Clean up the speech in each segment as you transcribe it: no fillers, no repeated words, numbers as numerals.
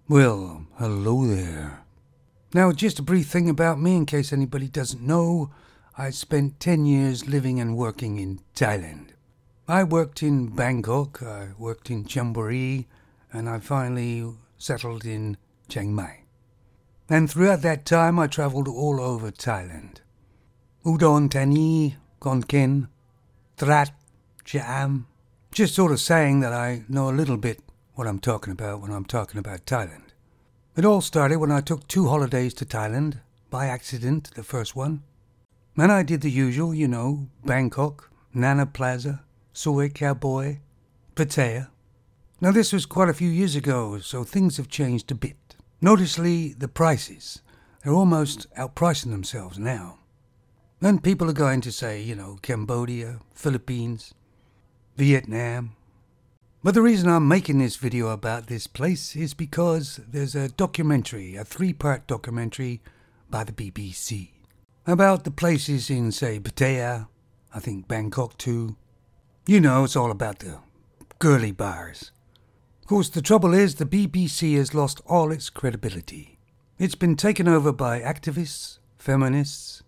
Well, hello there. Now, just a brief thing about me in case anybody doesn't know. I spent 10 years living and working in Thailand. I worked in Bangkok, I worked in Chonburi, and I finally settled in Chiang Mai. And throughout that time, I traveled all over Thailand. Udon Thani, Khon Kaen, Trat, Cham. Just sort of saying that I know a little bit what I'm talking about when I'm talking about Thailand. It all started when I took 2 holidays to Thailand, by accident, the first one. And I did the usual, Bangkok, Nana Plaza, Soi Cowboy, Pattaya. Now this was quite a few years ago, so things have changed a bit. Noticeably, the prices. They're almost outpricing themselves now. And people are going to say, Cambodia, Philippines, Vietnam. But the reason I'm making this video about this place is because there's a documentary, a 3-part documentary by the BBC about the places in, say, Pattaya, I think Bangkok too. It's all about the girly bars. Of course, the trouble is the BBC has lost all its credibility. It's been taken over by activists, feminists,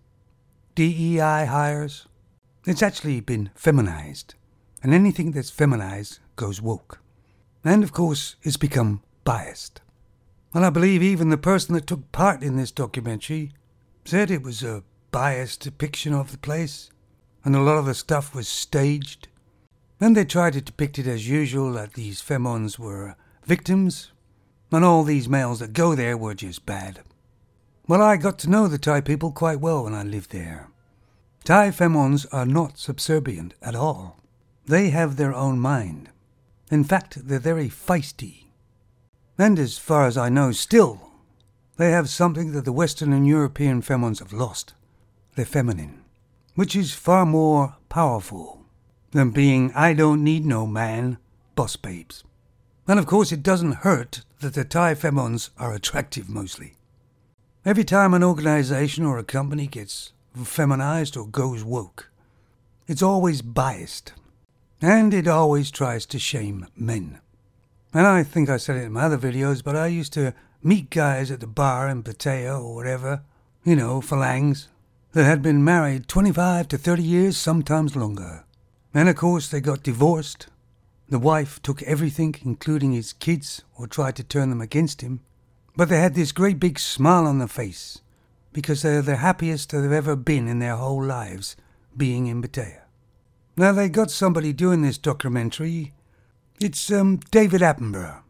DEI hires. It's actually been feminized. And anything that's feminized goes woke. And of course, it's become biased. And I believe even the person that took part in this documentary said it was a biased depiction of the place, and a lot of the stuff was staged. And they tried to depict it as usual, that these femons were victims, and all these males that go there were just bad. Well, I got to know the Thai people quite well when I lived there. Thai femons are not subservient at all. They have their own mind. In fact, they're very feisty. And as far as I know, still, they have something that the Western and European femons have lost. They're feminine, which is far more powerful than being I don't need no man, boss babes. And of course, it doesn't hurt that the Thai femons are attractive mostly. Every time an organization or a company gets feminized or goes woke, it's always biased. And it always tries to shame men. And I think I said it in my other videos, but I used to meet guys at the bar in Pattaya or whatever, phalangs, that had been married 25 to 30 years, sometimes longer. And of course they got divorced. The wife took everything, including his kids, or tried to turn them against him. But they had this great big smile on their face, because they're the happiest they've ever been in their whole lives, being in Pattaya. Now, they got somebody doing this documentary. It's David Attenborough.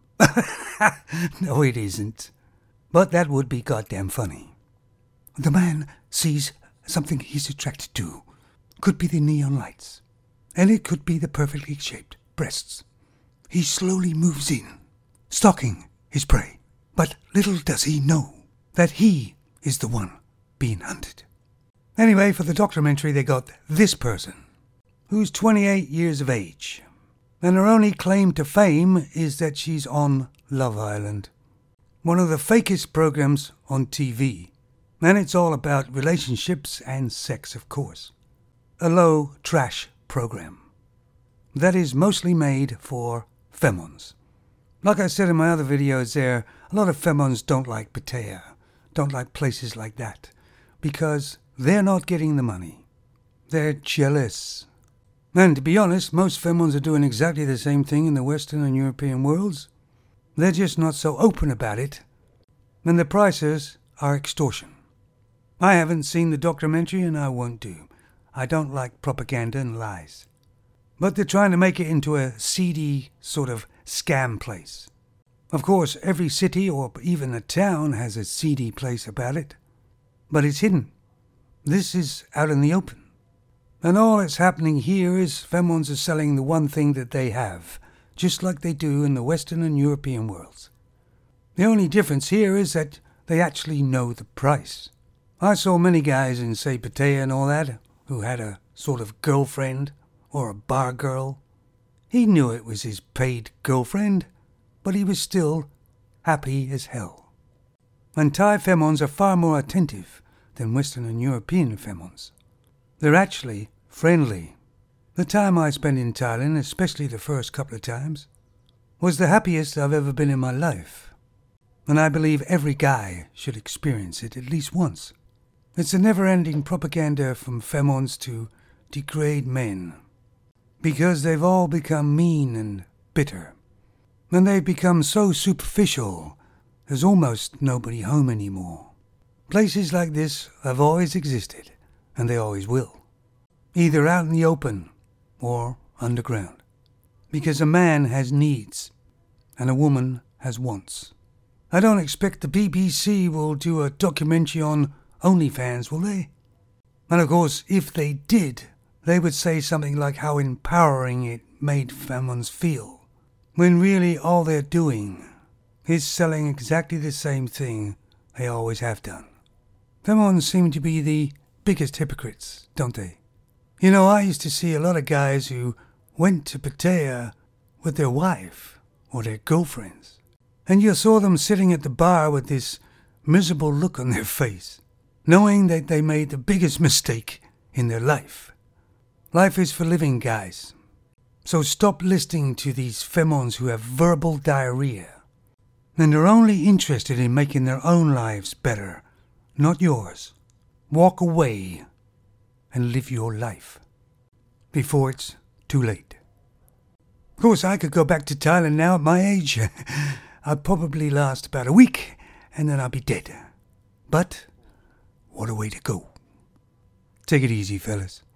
No, it isn't. But that would be goddamn funny. The man sees something he's attracted to. Could be the neon lights. And it could be the perfectly shaped breasts. He slowly moves in, stalking his prey. But little does he know that he is the one being hunted. Anyway, for the documentary, they got this person, who's 28 years of age, and her only claim to fame is that she's on Love Island, one of the fakest programs on TV, and it's all about relationships and sex, of course. A low trash program that is mostly made for femons. Like I said in my other videos there, a lot of femons don't like Pattaya, don't like places like that, because they're not getting the money. They're jealous. And to be honest, most femons are doing exactly the same thing in the Western and European worlds. They're just not so open about it. And the prices are extortion. I haven't seen the documentary and I won't do. I don't like propaganda and lies. But they're trying to make it into a seedy sort of scam place. Of course, every city or even a town has a seedy place about it. But it's hidden. This is out in the open. And all that's happening here is femons are selling the one thing that they have, just like they do in the Western and European worlds. The only difference here is that they actually know the price. I saw many guys in, say, Pattaya and all that, who had a sort of girlfriend or a bar girl. He knew it was his paid girlfriend, but he was still happy as hell. And Thai femons are far more attentive than Western and European femons. They're actually friendly. The time I spent in Thailand, especially the first couple of times, was the happiest I've ever been in my life. And I believe every guy should experience it at least once. It's a never-ending propaganda from femons to degrade men. Because they've all become mean and bitter. And they've become so superficial, there's almost nobody home anymore. Places like this have always existed, and they always will. Either out in the open or underground. Because a man has needs, and a woman has wants. I don't expect the BBC will do a documentary on OnlyFans, will they? And of course, if they did, they would say something like how empowering it made femons feel, when really all they're doing is selling exactly the same thing they always have done. Femons seem to be the biggest hypocrites, don't they? You know, I used to see a lot of guys who went to Pattaya with their wife or their girlfriends, and you saw them sitting at the bar with this miserable look on their face, knowing that they made the biggest mistake in their life. Life is for living, guys. So stop listening to these femons who have verbal diarrhea, and are only interested in making their own lives better, not yours. Walk away and live your life before it's too late. Of course, I could go back to Thailand now at my age. I'd probably last about a week, and then I'd be dead. But what a way to go. Take it easy, fellas.